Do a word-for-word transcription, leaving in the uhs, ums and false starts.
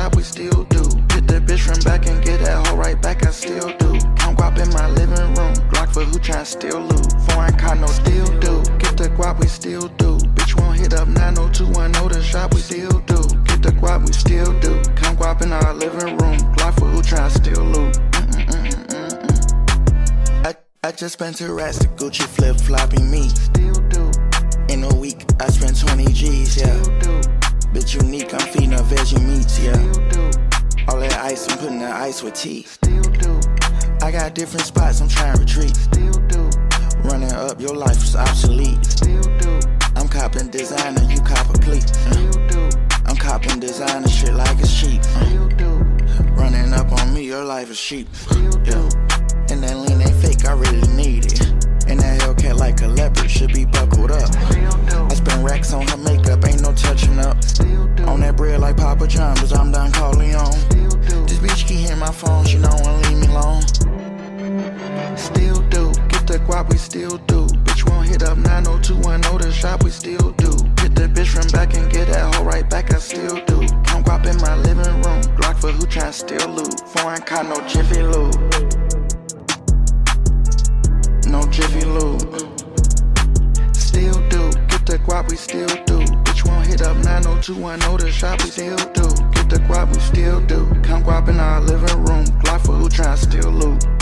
shop, we still do. Hit the bitch from back and get that hoe right back, I still do. Count guap in my living room, Glock for who tryna steal loot. Foreign condo, still do. Get the guap, we still do. Bitch won't hit up nine oh two one oh, the shop, we still do. Get the guap, we still do. Count guap in our living room, Glock for who tryna steal loot. I, I just spent two rats to Gucci flip-flopping me. Still do. In a week, I spent twenty G's, yeah. Still do. Bitch unique, I'm feeding her veggie meats, yeah. Still do. All that ice, I'm putting the ice with tea. Still do. I got different spots, I'm trying to retreat. Still do. Running up, your life is obsolete. Still do. I'm copping designer, you cop a pleat. Still do. I'm copping designer shit like it's cheap. Still do. Running up on me, your life is cheap. Still do. Yeah. And that lean ain't fake, I really need it. And that Hellcat like a leopard, should be buckled up. I spend racks on her makeup, ain't no touching up. On that bread like Papa John, cause I'm Don Corleone. This bitch keep hitting my phone, she don't wanna leave me alone. Still do, get the guap, we still do. Bitch won't hit up nine oh two one oh, the shop, we still do. Hit the bitch from back and get that hoe right back, I still do. Count guap in my living room, Glock for who tryna steal loot. Foreign car, no Jiffy Lube. No Jiffy Lube. Still do, get the guap, we still do. Bitch won't hit up nine oh two one oh, the shop, we still do. Get the guap, we still do. Count guap in our living room, Glock for who tryna steal loot.